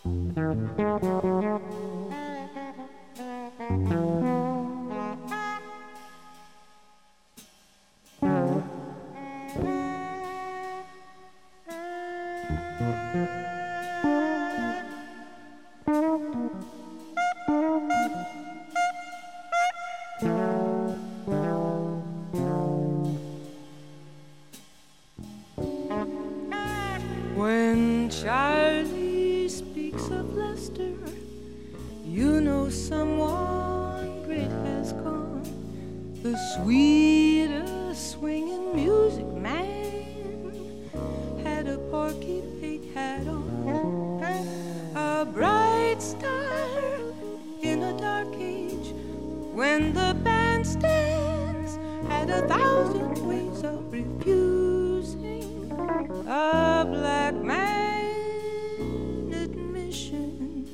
When Charlie speaks of Lester, you know someone great has come. The sweetest swinging music man had a Porky Pig hat on, a bright star in a dark age, when the bandstands had 1,000 ways of refusing a black man admission.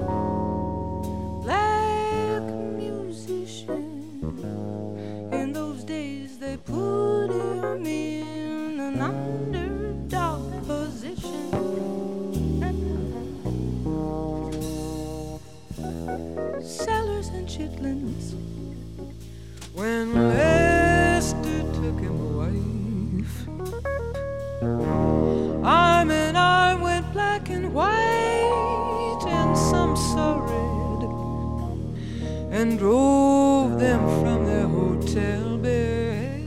Black musician, in those days they put him in an underdog position. Sellers and chitlins, when Lester took him a wife, arm in arm went black and white, and some saw red, and drove them from their hotel bed.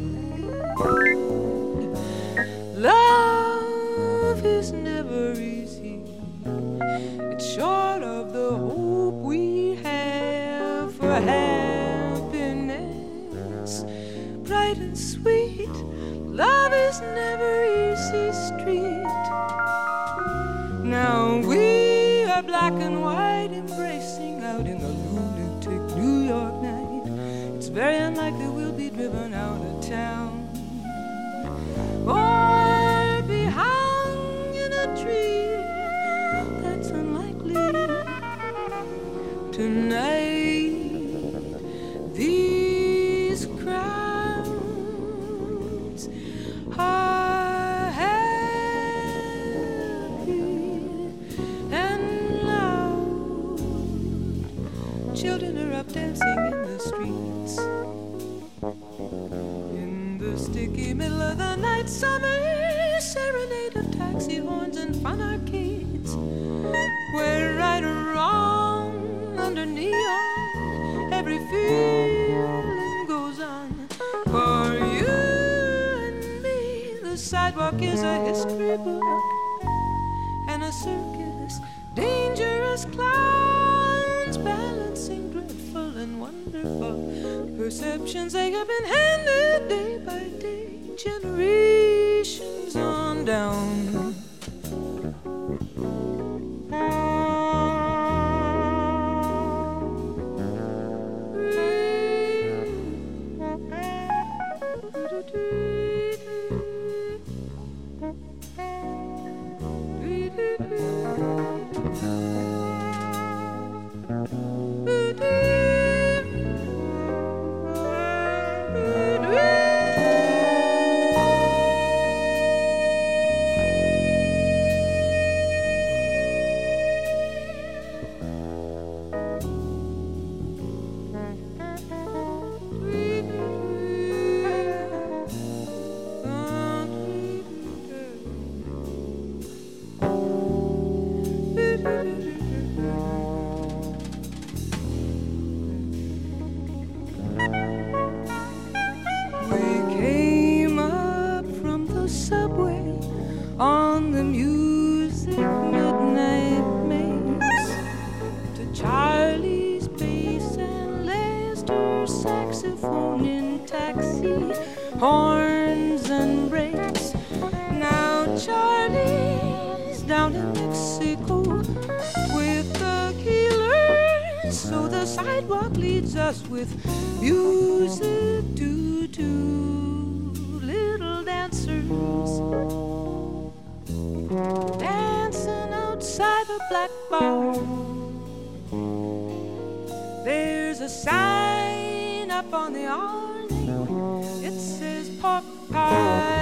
Love is never easy, it's short of the hope we have for happiness, bright and sweet. Love is never easy street. Now we are black and white, embracing out in the lunatic New York night. It's very unlikely we'll be driven out of town, or be hung in a tree. That's unlikely tonight. These crowds are happy and loud. Children are up dancing in the streets. In the sticky middle of the night, summer serenade of taxi horns and fun arcades, where right or wrong under neon every feeling goes on. For you and me, the sidewalk is a history book and a circus, dangerous clowns balancing dreadful and wonderful perceptions. They have been handed day by day, generations on down. On the music midnight makes, to Charlie's bass and Lester's saxophone in taxi, horns and brakes. Now Charlie's down in Mexico with the killers, so the sidewalk leads us with music to little dancers dancing outside a black bar. There's a sign up on the awning, it says pork pie